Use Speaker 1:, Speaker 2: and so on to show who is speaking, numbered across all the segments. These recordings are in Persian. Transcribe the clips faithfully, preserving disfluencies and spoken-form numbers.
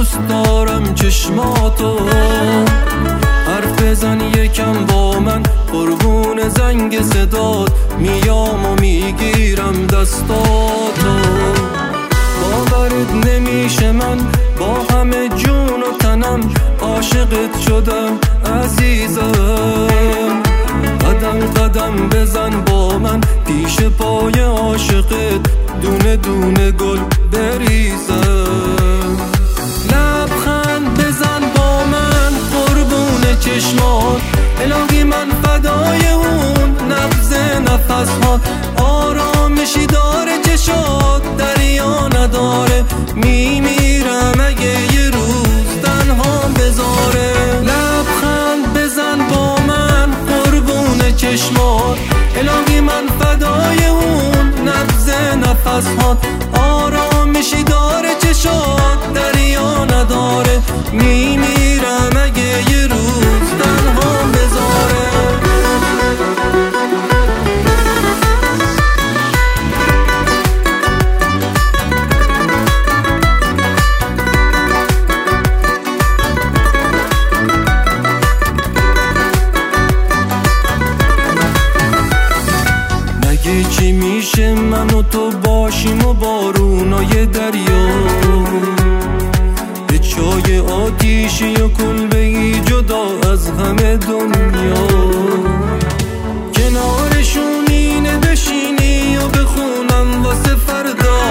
Speaker 1: دوست دارم چشماتو، حرف بزن یکم با من قربون زنگ صدات، میام و میگیرم دستاتو. باورت نمیشه من با همه جون و تنم عاشقت شدم عزیزم. قدم قدم بزن با من پیش پای عاشقت، دونه دونه گل بریزم. لبخند بزن با من قربون چشمات، الهی من فدای اون نبض نفسات. آرامشی داره چشات دریا نداره، میمیرم اگه یه روز تنها بذاره. لبخند بزن با من قربون چشمات، الهی من فدای اون نبض نفسات. آرامشی داره چشات دریا نداره، میمیرم اگه یه روز تنها بذاره. چی میشه من و تو باشیم و بارونای دریا، به چای آتیشی و کلبه‌ای جدا از همه دنیا. کنارشون اینه بشینی و بخونم واسه فردا،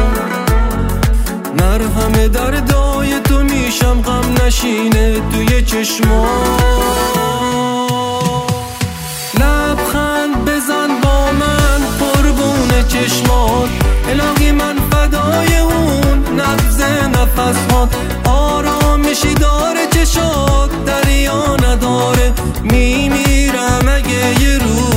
Speaker 1: مرهم دردای تو میشم غم نشینه توی چشما. لبخند بزن با من قربون چشمات، الهی من فدای اون نبض نفسات. آرامشی داره چشات دریا نداره، میمیرم اگه یه روز